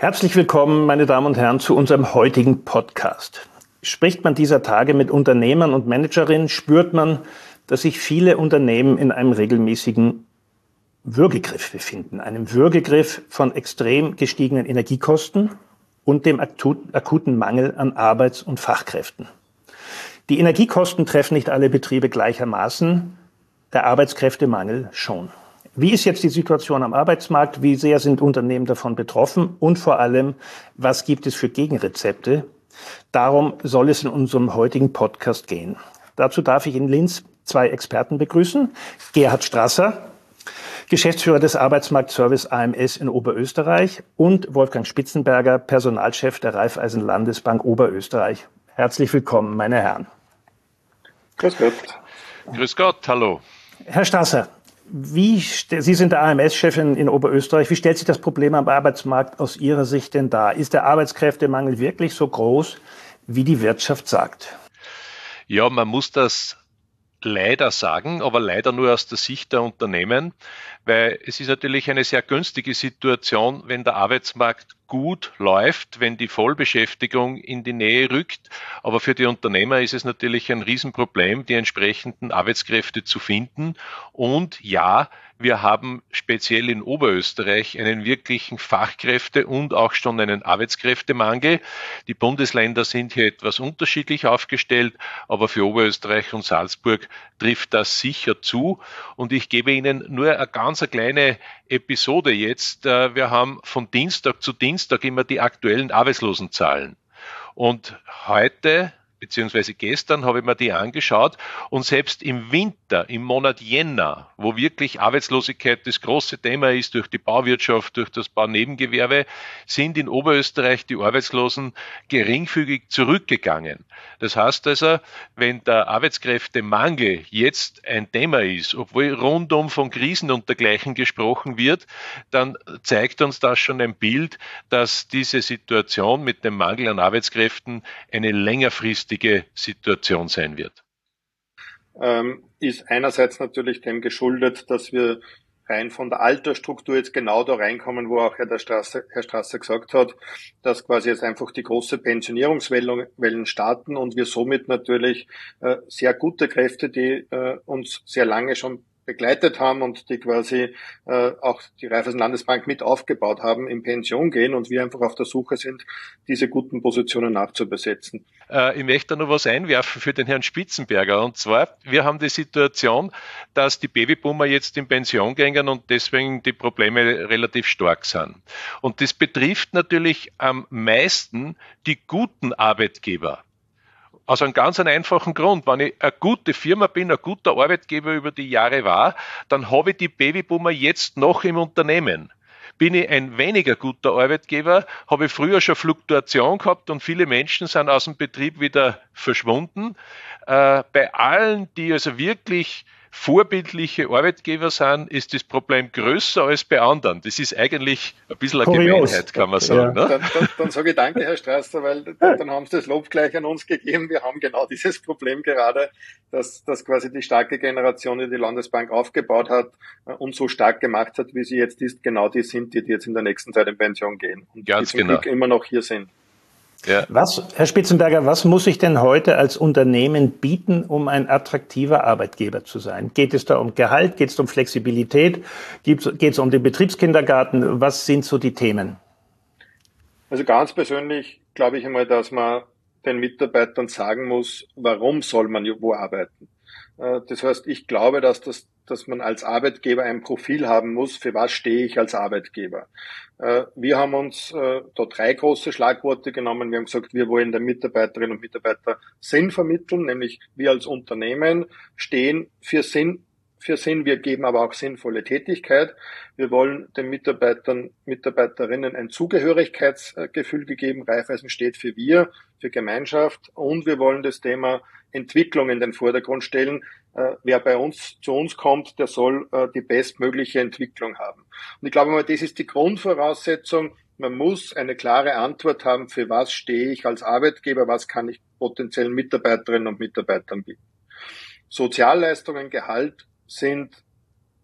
Herzlich willkommen, meine Damen und Herren, zu unserem heutigen Podcast. Spricht man dieser Tage mit Unternehmern und Managerinnen, spürt man, dass sich viele Unternehmen in einem regelmäßigen Würgegriff befinden. Einem Würgegriff von extrem gestiegenen Energiekosten und dem akuten Mangel an Arbeits- und Fachkräften. Die Energiekosten treffen nicht alle Betriebe gleichermaßen, der Arbeitskräftemangel schon. Wie ist jetzt die Situation am Arbeitsmarkt? Wie sehr sind Unternehmen davon betroffen? Und vor allem, was gibt es für Gegenrezepte? Darum soll es in unserem heutigen Podcast gehen. Dazu darf ich in Linz zwei Experten begrüßen. Gerhard Strasser, Geschäftsführer des Arbeitsmarktservice AMS in Oberösterreich, und Wolfgang Spitzenberger, Personalchef der Raiffeisen Landesbank Oberösterreich. Herzlich willkommen, meine Herren. Grüß Gott. Grüß Gott, hallo. Herr Strasser, Sie sind der AMS-Chef in Oberösterreich. Wie stellt sich das Problem am Arbeitsmarkt aus Ihrer Sicht denn dar? Ist der Arbeitskräftemangel wirklich so groß, wie die Wirtschaft sagt? Ja, man muss das leider sagen, aber leider nur aus der Sicht der Unternehmen, weil es ist natürlich eine sehr günstige Situation, wenn der Arbeitsmarkt gut läuft, wenn die Vollbeschäftigung in die Nähe rückt. Aber für die Unternehmer ist es natürlich ein Riesenproblem, die entsprechenden Arbeitskräfte zu finden. Und ja, wir haben speziell in Oberösterreich einen wirklichen Fachkräfte- und auch schon einen Arbeitskräftemangel. Die Bundesländer sind hier etwas unterschiedlich aufgestellt, aber für Oberösterreich und Salzburg trifft das sicher zu. Und ich gebe Ihnen nur eine ganz kleine Episode jetzt. Wir haben von Dienstag zu Dienstag immer die aktuellen Arbeitslosenzahlen. Und heute beziehungsweise gestern habe ich mir die angeschaut, und selbst im Winter, im Monat Jänner, wo wirklich Arbeitslosigkeit das große Thema ist durch die Bauwirtschaft, durch das Baunebengewerbe, sind in Oberösterreich die Arbeitslosen geringfügig zurückgegangen. Das heißt also, wenn der Arbeitskräftemangel jetzt ein Thema ist, obwohl rundum von Krisen und dergleichen gesprochen wird, dann zeigt uns das schon ein Bild, dass diese Situation mit dem Mangel an Arbeitskräften eine längerfristige Situation sein wird. Ist einerseits natürlich dem geschuldet, dass wir rein von der Altersstruktur jetzt genau da reinkommen, wo auch Herr Strasser gesagt hat, dass quasi jetzt einfach die große Pensionierungswellen starten und wir somit natürlich sehr gute Kräfte, die uns sehr lange schon begleitet haben und die quasi auch die Raiffeisen Landesbank mit aufgebaut haben, in Pension gehen und wir einfach auf der Suche sind, diese guten Positionen nachzubesetzen. Ich möchte da noch was einwerfen für den Herrn Spitzenberger. Und zwar, wir haben die Situation, dass die Babyboomer jetzt in Pension gehen und deswegen die Probleme relativ stark sind. Und das betrifft natürlich am meisten die guten Arbeitgeber. Aus einem ganz einfachen Grund. Wenn ich eine gute Firma bin, ein guter Arbeitgeber über die Jahre war, dann habe ich die Babyboomer jetzt noch im Unternehmen. Bin ich ein weniger guter Arbeitgeber, habe ich früher schon Fluktuation gehabt und viele Menschen sind aus dem Betrieb wieder verschwunden. Bei allen, die also wirklich vorbildliche Arbeitgeber sind, ist das Problem größer als bei anderen. Das ist eigentlich ein bisschen eine Gemeinheit, kann man sagen. Ja. Ne? Dann sage ich danke, Herr Strasser, weil dann haben Sie das Lob gleich an uns gegeben. Wir haben genau dieses Problem gerade, dass quasi die starke Generation, die die Landesbank aufgebaut hat und so stark gemacht hat, wie sie jetzt ist, genau die sind, die jetzt in der nächsten Zeit in Pension gehen und Ganz die zum Glück immer noch hier sind. Ja. Herr Spitzenberger, was muss ich denn heute als Unternehmen bieten, um ein attraktiver Arbeitgeber zu sein? Geht es da um Gehalt? Geht es um Flexibilität? Geht es um den Betriebskindergarten? Was sind so die Themen? Also ganz persönlich glaube ich einmal, dass man den Mitarbeitern sagen muss, warum soll man wo arbeiten. Das heißt, ich glaube, dass man als Arbeitgeber ein Profil haben muss, für was stehe ich als Arbeitgeber. Wir haben uns da 3 große Schlagworte genommen. Wir haben gesagt, wir wollen den Mitarbeiterinnen und Mitarbeitern Sinn vermitteln, nämlich wir als Unternehmen stehen für Sinn, wir geben aber auch sinnvolle Tätigkeit. Wir wollen den Mitarbeiterinnen ein Zugehörigkeitsgefühl geben. Raiffeisen steht für wir, für Gemeinschaft, und wir wollen das Thema Entwicklung in den Vordergrund stellen. Wer zu uns kommt, der soll die bestmögliche Entwicklung haben. Und ich glaube mal, das ist die Grundvoraussetzung. Man muss eine klare Antwort haben, für was stehe ich als Arbeitgeber, was kann ich potenziellen Mitarbeiterinnen und Mitarbeitern bieten. Sozialleistungen, Gehalt sind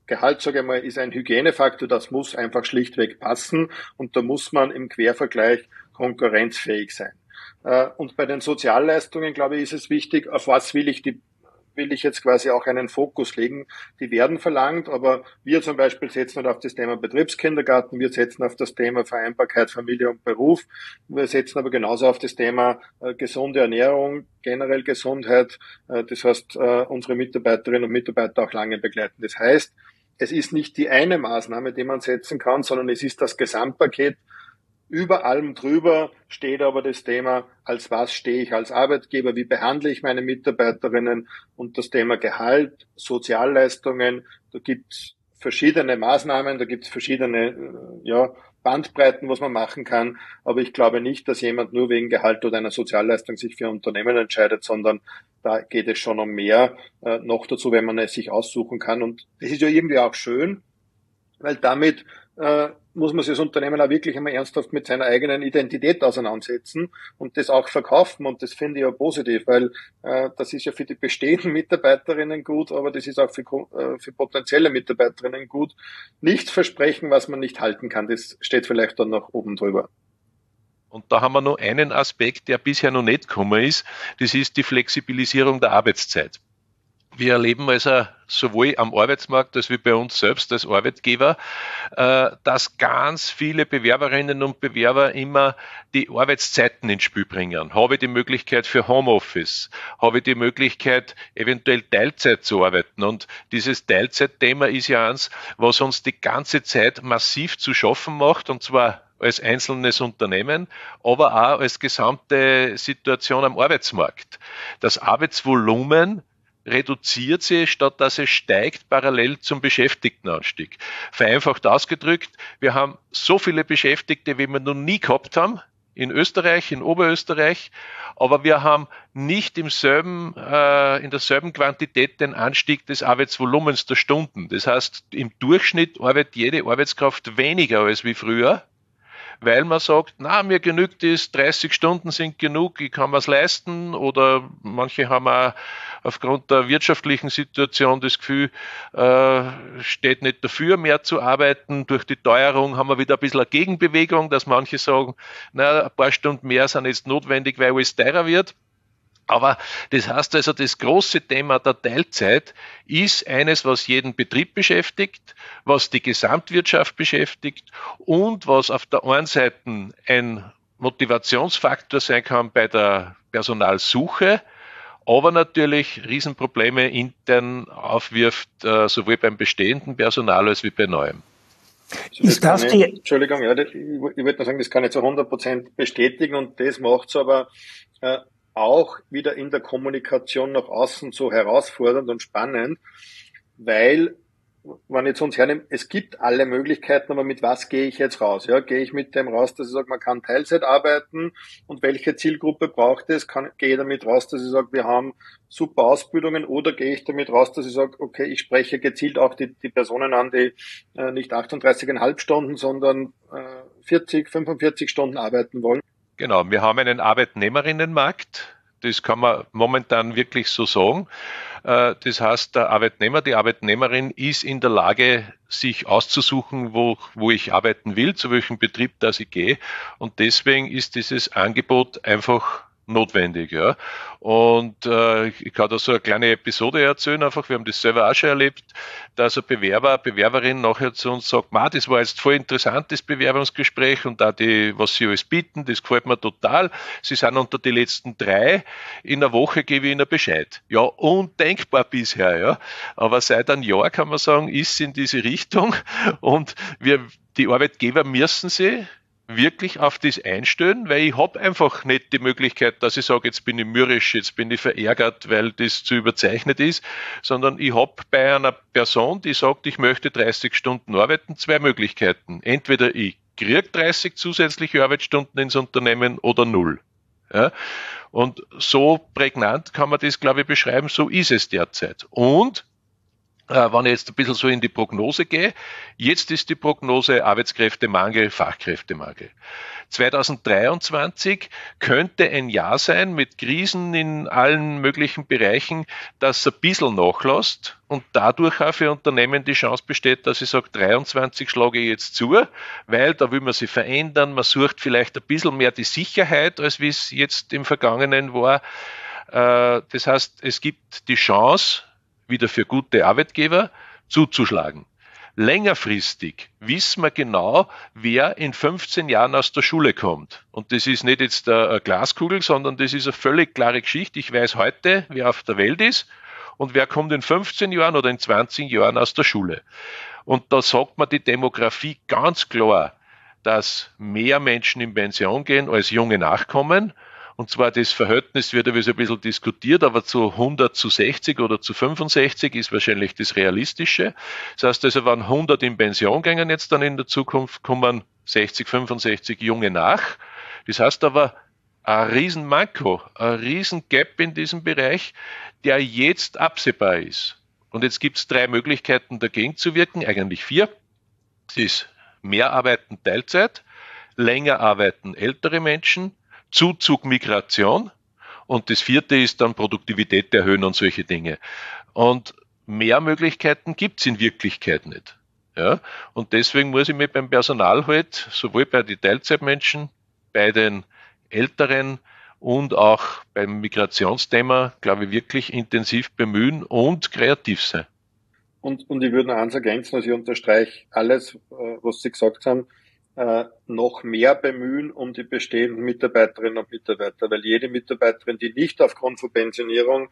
Gehalt, sage ich mal, ist ein Hygienefaktor, das muss einfach schlichtweg passen und da muss man im Quervergleich konkurrenzfähig sein. Und bei den Sozialleistungen, glaube ich, ist es wichtig, auf was will ich jetzt quasi auch einen Fokus legen. Die werden verlangt, aber wir zum Beispiel setzen auf das Thema Betriebskindergarten, wir setzen auf das Thema Vereinbarkeit Familie und Beruf, wir setzen aber genauso auf das Thema gesunde Ernährung, generell Gesundheit, das heißt unsere Mitarbeiterinnen und Mitarbeiter auch lange begleiten. Das heißt, es ist nicht die eine Maßnahme, die man setzen kann, sondern es ist das Gesamtpaket. Über allem drüber steht aber das Thema, als was stehe ich als Arbeitgeber, wie behandle ich meine Mitarbeiterinnen und das Thema Gehalt, Sozialleistungen. Da gibt's verschiedene Maßnahmen, da gibt's verschiedene Bandbreiten, was man machen kann. Aber ich glaube nicht, dass jemand nur wegen Gehalt oder einer Sozialleistung sich für ein Unternehmen entscheidet, sondern da geht es schon um mehr. Noch dazu, wenn man es sich aussuchen kann. Und das ist ja irgendwie auch schön, weil damit muss man sich als Unternehmen auch wirklich einmal ernsthaft mit seiner eigenen Identität auseinandersetzen und das auch verkaufen. Und das finde ich ja positiv, weil das ist ja für die bestehenden Mitarbeiterinnen gut, aber das ist auch für potenzielle Mitarbeiterinnen gut. Nichts versprechen, was man nicht halten kann, das steht vielleicht dann noch oben drüber. Und da haben wir noch einen Aspekt, der bisher noch nicht gekommen ist. Das ist die Flexibilisierung der Arbeitszeit. Wir erleben also sowohl am Arbeitsmarkt als wie bei uns selbst als Arbeitgeber, dass ganz viele Bewerberinnen und Bewerber immer die Arbeitszeiten ins Spiel bringen. Habe ich die Möglichkeit für Homeoffice? Habe ich die Möglichkeit, eventuell Teilzeit zu arbeiten? Und dieses Teilzeitthema ist ja eins, was uns die ganze Zeit massiv zu schaffen macht, und zwar als einzelnes Unternehmen, aber auch als gesamte Situation am Arbeitsmarkt. Das Arbeitsvolumen reduziert sich, statt dass es steigt, parallel zum Beschäftigtenanstieg. Vereinfacht ausgedrückt, wir haben so viele Beschäftigte, wie wir noch nie gehabt haben, in Österreich, in Oberösterreich, aber wir haben nicht in derselben Quantität den Anstieg des Arbeitsvolumens der Stunden. Das heißt, im Durchschnitt arbeitet jede Arbeitskraft weniger als wie früher, weil man sagt, na, mir genügt es, 30 Stunden sind genug, ich kann was leisten, oder manche haben auch aufgrund der wirtschaftlichen Situation das Gefühl, steht nicht dafür, mehr zu arbeiten. Durch die Teuerung haben wir wieder ein bisschen eine Gegenbewegung, dass manche sagen, na, ein paar Stunden mehr sind jetzt notwendig, weil alles teurer wird. Aber das heißt also, das große Thema der Teilzeit ist eines, was jeden Betrieb beschäftigt, was die Gesamtwirtschaft beschäftigt und was auf der einen Seite ein Motivationsfaktor sein kann bei der Personalsuche, aber natürlich Riesenprobleme intern aufwirft, sowohl beim bestehenden Personal als wie bei neuem. Entschuldigung, ja, ich würde nur sagen, das kann ich zu 100% bestätigen, und das macht es aber auch wieder in der Kommunikation nach außen so herausfordernd und spannend, weil, wenn ich zu uns hernehme, es gibt alle Möglichkeiten, aber mit was gehe ich jetzt raus? Ja, gehe ich mit dem raus, dass ich sage, man kann Teilzeit arbeiten, und welche Zielgruppe braucht es? Gehe ich damit raus, dass ich sage, wir haben super Ausbildungen, oder gehe ich damit raus, dass ich sage, okay, ich spreche gezielt auch die Personen an, die nicht 38,5 Stunden, sondern 40, 45 Stunden arbeiten wollen? Genau, wir haben einen Arbeitnehmerinnenmarkt, das kann man momentan wirklich so sagen. Das heißt, der Arbeitnehmer, die Arbeitnehmerin ist in der Lage, sich auszusuchen, wo ich arbeiten will, zu welchem Betrieb das ich gehe. Und deswegen ist dieses Angebot einfach notwendig. Ja. Und ich kann da so eine kleine Episode erzählen, einfach, wir haben das selber auch schon erlebt, dass ein Bewerberin nachher zu uns sagt, das war jetzt voll interessant, das Bewerbungsgespräch, und da was Sie alles bieten, das gefällt mir total. Sie sind unter die letzten 3, in einer Woche gebe ich Ihnen Bescheid. Ja, undenkbar bisher, ja. Aber seit einem Jahr, kann man sagen, ist es in diese Richtung, und die Arbeitgeber müssen sie wirklich auf das einstellen, weil ich habe einfach nicht die Möglichkeit, dass ich sage, jetzt bin ich mürrisch, jetzt bin ich verärgert, weil das zu überzeichnet ist, sondern ich habe bei einer Person, die sagt, ich möchte 30 Stunden arbeiten, 2 Möglichkeiten. Entweder ich kriege 30 zusätzliche Arbeitsstunden ins Unternehmen oder 0. Ja? Und so prägnant kann man das, glaube ich, beschreiben, so ist es derzeit. Und wenn ich jetzt ein bisschen so in die Prognose gehe, jetzt ist die Prognose Arbeitskräftemangel, Fachkräftemangel. 2023 könnte ein Jahr sein mit Krisen in allen möglichen Bereichen, das ein bisschen nachlässt und dadurch auch für Unternehmen die Chance besteht, dass ich sage, 23 schlage ich jetzt zu, weil da will man sich verändern, man sucht vielleicht ein bisschen mehr die Sicherheit, als wie es jetzt im Vergangenen war. Das heißt, es gibt die Chance, wieder für gute Arbeitgeber zuzuschlagen. Längerfristig wissen wir genau, wer in 15 Jahren aus der Schule kommt. Und das ist nicht jetzt eine Glaskugel, sondern das ist eine völlig klare Geschichte. Ich weiß heute, wer auf der Welt ist und wer kommt in 15 Jahren oder in 20 Jahren aus der Schule. Und da sagt man die Demografie ganz klar, dass mehr Menschen in Pension gehen, als junge nachkommen. Und zwar das Verhältnis wird ein bisschen diskutiert, aber zu 100 zu 60 oder zu 65 ist wahrscheinlich das Realistische. Das heißt also, wenn 100 in Pension gehen jetzt dann in der Zukunft, kommen 60, 65 Junge nach. Das heißt aber, ein Riesenmanko, ein Riesengap in diesem Bereich, der jetzt absehbar ist. Und jetzt gibt es 3 Möglichkeiten, dagegen zu wirken, eigentlich 4. Das ist mehr arbeiten Teilzeit, länger arbeiten ältere Menschen, Zuzug Migration und das 4. ist dann Produktivität erhöhen und solche Dinge. Und mehr Möglichkeiten gibt es in Wirklichkeit nicht. Ja? Und deswegen muss ich mich beim Personal halt, sowohl bei den Teilzeitmenschen, bei den Älteren und auch beim Migrationsthema, glaube ich, wirklich intensiv bemühen und kreativ sein. Und ich würde noch eins ergänzen, also ich unterstreiche alles, was Sie gesagt haben, noch mehr bemühen um die bestehenden Mitarbeiterinnen und Mitarbeiter, weil jede Mitarbeiterin, die nicht aufgrund von Pensionierung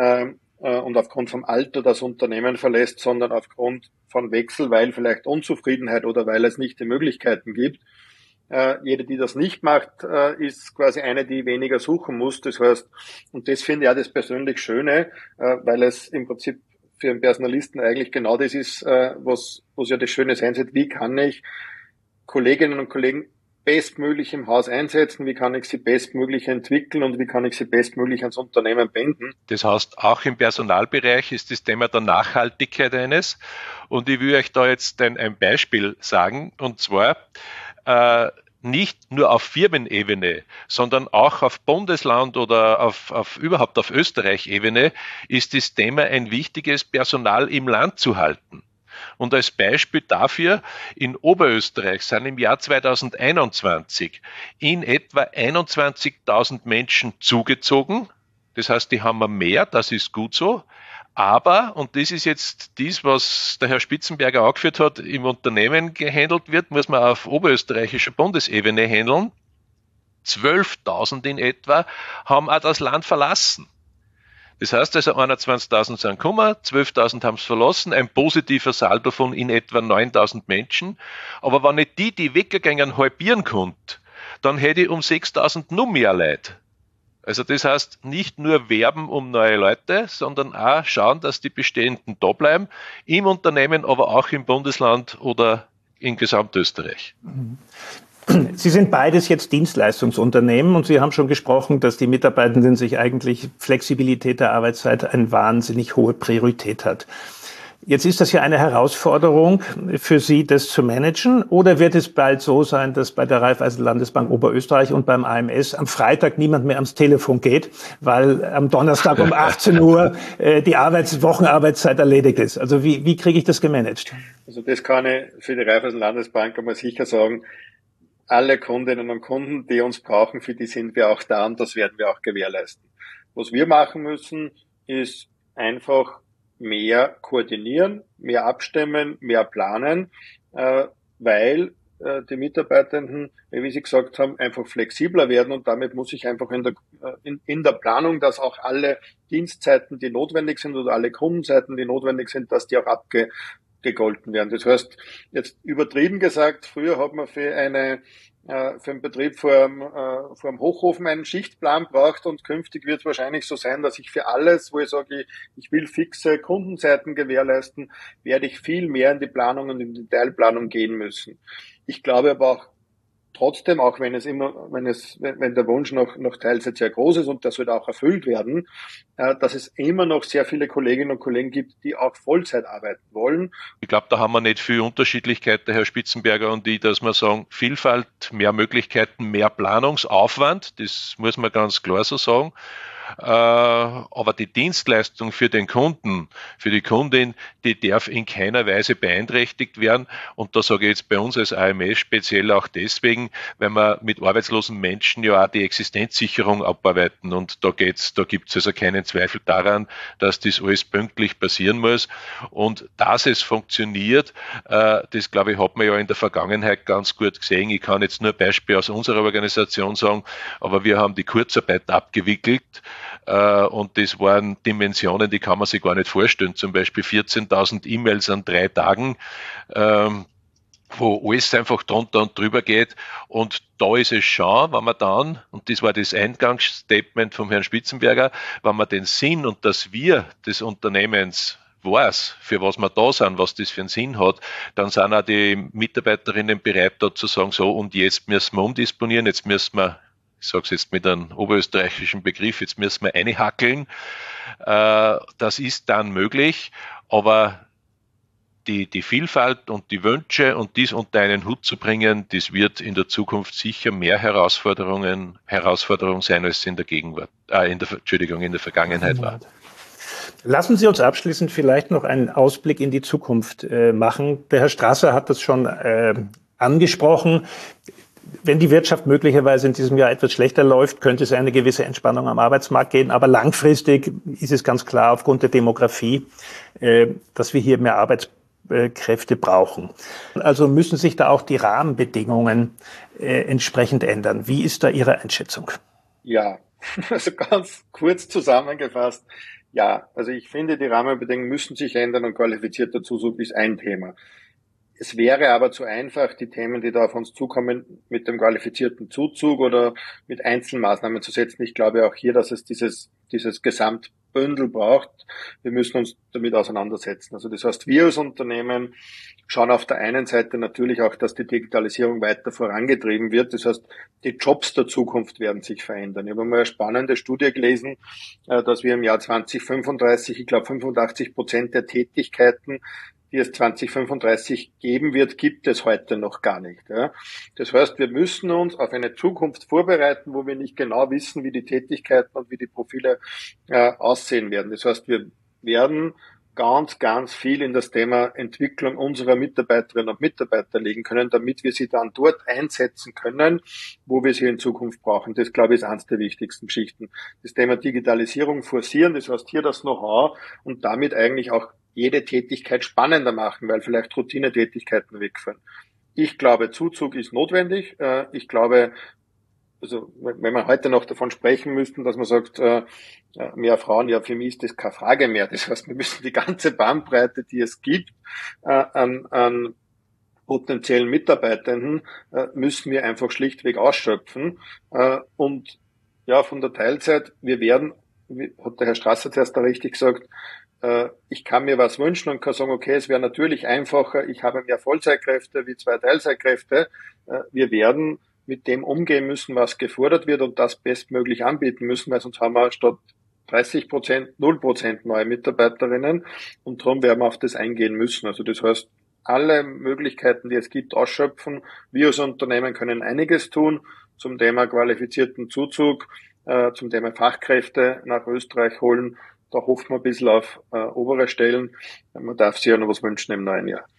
und aufgrund vom Alter das Unternehmen verlässt, sondern aufgrund von Wechsel, weil vielleicht Unzufriedenheit oder weil es nicht die Möglichkeiten gibt, jede, die das nicht macht, ist quasi eine, die weniger suchen muss. Das heißt, und das finde ich auch das persönlich Schöne, weil es im Prinzip für einen Personalisten eigentlich genau das ist, was ja das Schöne sein soll. Wie kann ich Kolleginnen und Kollegen bestmöglich im Haus einsetzen, wie kann ich sie bestmöglich entwickeln und wie kann ich sie bestmöglich ans Unternehmen binden. Das heißt, auch im Personalbereich ist das Thema der Nachhaltigkeit eines. Und ich will euch da jetzt ein Beispiel sagen, und zwar nicht nur auf Firmenebene, sondern auch auf Bundesland oder überhaupt auf Österreich-Ebene ist das Thema ein wichtiges, Personal im Land zu halten. Und als Beispiel dafür, in Oberösterreich sind im Jahr 2021 in etwa 21.000 Menschen zugezogen. Das heißt, die haben wir mehr, das ist gut so. Aber, und das ist jetzt das, was der Herr Spitzenberger angeführt hat, im Unternehmen gehandelt wird, muss man auf oberösterreichischer Bundesebene handeln. 12.000 in etwa haben auch das Land verlassen. Das heißt also, 21.000 sind gekommen, 12.000 haben es verlassen, ein positiver Saldo von in etwa 9.000 Menschen. Aber wenn ich die weggegangen halbieren konnte, dann hätte ich um 6.000 noch mehr Leute. Also das heißt, nicht nur werben um neue Leute, sondern auch schauen, dass die Bestehenden da bleiben, im Unternehmen, aber auch im Bundesland oder in Gesamtösterreich. Sie sind beides jetzt Dienstleistungsunternehmen und Sie haben schon gesprochen, dass die Mitarbeitenden sich eigentlich Flexibilität der Arbeitszeit eine wahnsinnig hohe Priorität hat. Jetzt ist das ja eine Herausforderung für Sie, das zu managen, oder wird es bald so sein, dass bei der Raiffeisen-Landesbank Oberösterreich und beim AMS am Freitag niemand mehr ans Telefon geht, weil am Donnerstag um 18 Uhr die Wochenarbeitszeit erledigt ist? Also wie kriege ich das gemanagt? Also das kann ich für die Raiffeisen-Landesbank einmal sicher sagen. Alle Kundinnen und Kunden, die uns brauchen, für die sind wir auch da und das werden wir auch gewährleisten. Was wir machen müssen, ist einfach mehr koordinieren, mehr abstimmen, mehr planen, weil die Mitarbeitenden, wie Sie gesagt haben, einfach flexibler werden und damit muss ich einfach in der Planung, dass auch alle Dienstzeiten, die notwendig sind oder alle Kundenzeiten, die notwendig sind, dass die auch abgegolten werden. Das heißt, jetzt übertrieben gesagt, früher hat man für einen Betrieb vor einem Hochofen einen Schichtplan braucht und künftig wird es wahrscheinlich so sein, dass ich für alles, wo ich sage, ich will fixe Kundenzeiten gewährleisten, werde ich viel mehr in die Planung und in die Detailplanung gehen müssen. Ich glaube aber auch trotzdem, auch wenn der Wunsch nach Teilzeit sehr groß ist und das wird auch erfüllt werden, dass es immer noch sehr viele Kolleginnen und Kollegen gibt, die auch Vollzeit arbeiten wollen. Ich glaube, da haben wir nicht viel Unterschiedlichkeit, der Herr Spitzenberger und ich, dass wir sagen, Vielfalt, mehr Möglichkeiten, mehr Planungsaufwand, das muss man ganz klar so sagen. Aber die Dienstleistung für den Kunden, für die Kundin, die darf in keiner Weise beeinträchtigt werden. Und da sage ich jetzt bei uns als AMS speziell auch deswegen, weil wir mit arbeitslosen Menschen ja auch die Existenzsicherung abarbeiten. Und da gibt's also keinen Zweifel daran, dass das alles pünktlich passieren muss. Und dass es funktioniert, das glaube ich, hat man ja in der Vergangenheit ganz gut gesehen. Ich kann jetzt nur ein Beispiel aus unserer Organisation sagen, aber wir haben die Kurzarbeit abgewickelt. Und das waren Dimensionen, die kann man sich gar nicht vorstellen. Zum Beispiel 14.000 E-Mails an 3 Tagen, wo alles einfach drunter und drüber geht. Und da ist es schon, wenn man dann, und das war das Eingangsstatement vom Herrn Spitzenberger, wenn man den Sinn und das Wir des Unternehmens weiß, für was wir da sind, was das für einen Sinn hat, dann sind auch die Mitarbeiterinnen bereit, da zu sagen, so, und jetzt müssen wir umdisponieren, jetzt müssen wir, ich sage es jetzt mit einem oberösterreichischen Begriff, jetzt müssen wir einhackeln. Das ist dann möglich, aber die Vielfalt und die Wünsche und dies unter einen Hut zu bringen, das wird in der Zukunft sicher mehr Herausforderung sein, als es in der Vergangenheit war. Lassen Sie uns abschließend vielleicht noch einen Ausblick in die Zukunft machen. Der Herr Strasser hat das schon angesprochen. Wenn die Wirtschaft möglicherweise in diesem Jahr etwas schlechter läuft, könnte es eine gewisse Entspannung am Arbeitsmarkt geben. Aber langfristig ist es ganz klar aufgrund der Demografie, dass wir hier mehr Arbeitskräfte brauchen. Also müssen sich da auch die Rahmenbedingungen entsprechend ändern. Wie ist da Ihre Einschätzung? Ja, also ganz kurz zusammengefasst. Ja, also ich finde, die Rahmenbedingungen müssen sich ändern und qualifizierter Zuzug ist ein Thema. Es wäre aber zu einfach, die Themen, die da auf uns zukommen, mit dem qualifizierten Zuzug oder mit Einzelmaßnahmen zu setzen. Ich glaube auch hier, dass es dieses Gesamtbündel braucht. Wir müssen uns damit auseinandersetzen. Also das heißt, wir als Unternehmen schauen auf der einen Seite natürlich auch, dass die Digitalisierung weiter vorangetrieben wird. Das heißt, die Jobs der Zukunft werden sich verändern. Ich habe mal eine spannende Studie gelesen, dass wir im Jahr 2035, ich glaube 85% der Tätigkeiten, die es 2035 geben wird, gibt es heute noch gar nicht. Ja. Das heißt, wir müssen uns auf eine Zukunft vorbereiten, wo wir nicht genau wissen, wie die Tätigkeiten und wie die Profile aussehen werden. Das heißt, wir werden ganz, ganz viel in das Thema Entwicklung unserer Mitarbeiterinnen und Mitarbeiter legen können, damit wir sie dann dort einsetzen können, wo wir sie in Zukunft brauchen. Das, glaube ich, ist eines der wichtigsten Geschichten. Das Thema Digitalisierung forcieren, das heißt hier das Know-how und damit eigentlich auch jede Tätigkeit spannender machen, weil vielleicht Routinetätigkeiten wegfallen. Ich glaube, Zuzug ist notwendig. Ich glaube, also wenn wir heute noch davon sprechen müssten, dass man sagt, mehr Frauen, ja, für mich ist das keine Frage mehr. Das heißt, wir müssen die ganze Bandbreite, die es gibt, an potenziellen Mitarbeitenden, müssen wir einfach schlichtweg ausschöpfen. Und ja, von der Teilzeit, wir werden, hat der Herr Strasser zuerst da richtig gesagt, ich kann mir was wünschen und kann sagen, okay, es wäre natürlich einfacher, ich habe mehr Vollzeitkräfte wie 2 Teilzeitkräfte. Wir werden mit dem umgehen müssen, was gefordert wird und das bestmöglich anbieten müssen, weil sonst haben wir statt 30% 0% neue Mitarbeiterinnen und darum werden wir auf das eingehen müssen. Also das heißt, alle Möglichkeiten, die es gibt, ausschöpfen. Wir als Unternehmen können einiges tun zum Thema qualifizierten Zuzug, zum Thema Fachkräfte nach Österreich holen. Da hofft man ein bisschen auf obere Stellen. Man darf sich ja noch was wünschen im neuen Jahr.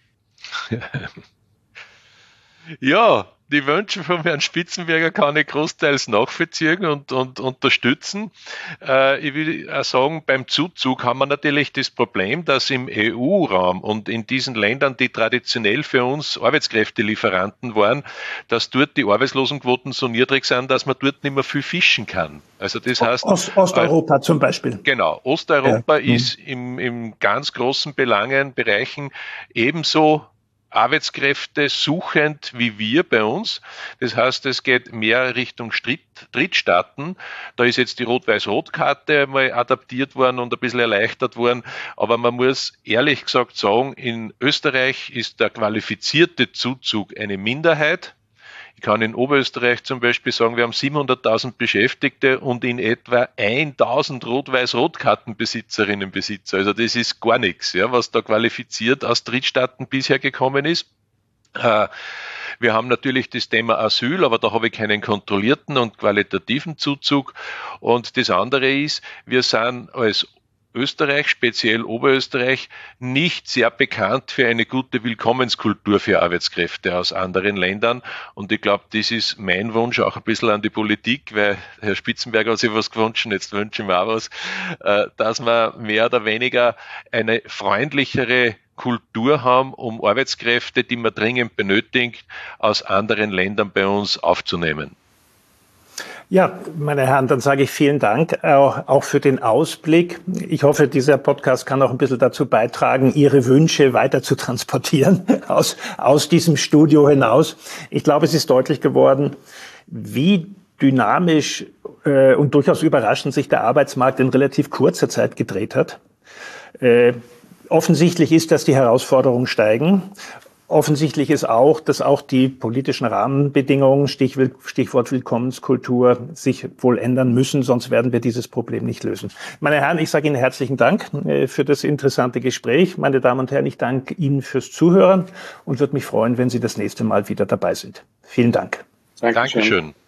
Ja, die Wünsche von Herrn Spitzenberger kann ich großteils nachvollziehen und unterstützen. Ich will auch sagen, beim Zuzug haben wir natürlich das Problem, dass im EU-Raum und in diesen Ländern, die traditionell für uns Arbeitskräftelieferanten waren, dass dort die Arbeitslosenquoten so niedrig sind, dass man dort nicht mehr viel fischen kann. Also das heißt, Osteuropa zum Beispiel. Genau, Osteuropa ist im ganz großen Bereichen ebenso Arbeitskräfte suchend wie wir bei uns. Das heißt, es geht mehr Richtung Drittstaaten. Da ist jetzt die Rot-Weiß-Rot-Karte mal adaptiert worden und ein bisschen erleichtert worden. Aber man muss ehrlich gesagt sagen, in Österreich ist der qualifizierte Zuzug eine Minderheit. Ich kann in Oberösterreich zum Beispiel sagen, wir haben 700.000 Beschäftigte und in etwa 1.000 Rot-Weiß-Rot-Kartenbesitzerinnen und Besitzer. Also das ist gar nichts, ja, was da qualifiziert aus Drittstaaten bisher gekommen ist. Wir haben natürlich das Thema Asyl, aber da habe ich keinen kontrollierten und qualitativen Zuzug. Und das andere ist, wir sind als Österreich, speziell Oberösterreich, nicht sehr bekannt für eine gute Willkommenskultur für Arbeitskräfte aus anderen Ländern. Und ich glaube, das ist mein Wunsch auch ein bisschen an die Politik, weil Herr Spitzenberger hat sich was gewünscht, jetzt wünsche ich mir auch was, dass wir mehr oder weniger eine freundlichere Kultur haben, um Arbeitskräfte, die man dringend benötigt, aus anderen Ländern bei uns aufzunehmen. Ja, meine Herren, dann sage ich vielen Dank auch für den Ausblick. Ich hoffe, dieser Podcast kann auch ein bisschen dazu beitragen, Ihre Wünsche weiter zu transportieren aus diesem Studio hinaus. Ich glaube, es ist deutlich geworden, wie dynamisch und durchaus überraschend sich der Arbeitsmarkt in relativ kurzer Zeit gedreht hat. Offensichtlich ist, dass die Herausforderungen steigen. Offensichtlich ist auch, dass auch die politischen Rahmenbedingungen, Stichwort Willkommenskultur, sich wohl ändern müssen, sonst werden wir dieses Problem nicht lösen. Meine Herren, ich sage Ihnen herzlichen Dank für das interessante Gespräch. Meine Damen und Herren, ich danke Ihnen fürs Zuhören und würde mich freuen, wenn Sie das nächste Mal wieder dabei sind. Vielen Dank. Dankeschön.